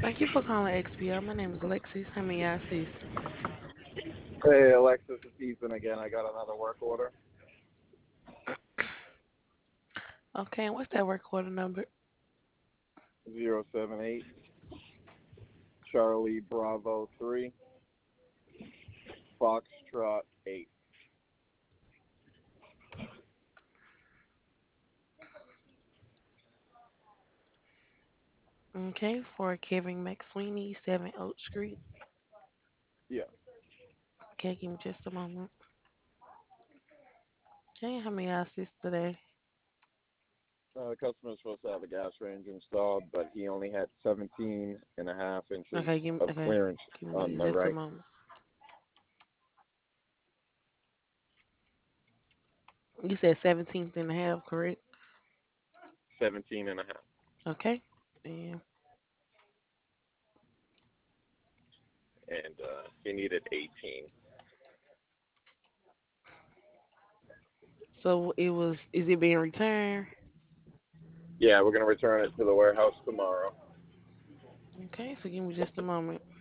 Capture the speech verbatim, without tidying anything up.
Thank you for calling X P R. My name is Alexis. How may I assist? Hey, Alexis, it's Ethan again. I got another work order. Okay, and what's that work order number? Zero seven eight Charlie Bravo three Foxtrot eight. Okay, for Kevin McSweeney, seven Oak Street. Yeah. Okay, give me just a moment. Okay, how may I assist today? Uh, the customer's supposed to have a gas range installed, but he only had seventeen and a half inches Okay, give me, of okay, clearance give me on the just a right. moment. You said seventeenth and a half, correct? seventeen and a half. Okay. And And uh, he needed eighteen. so it was, is it being returned? Yeah, we're going to return it to the warehouse tomorrow. Okay, so give me just a moment.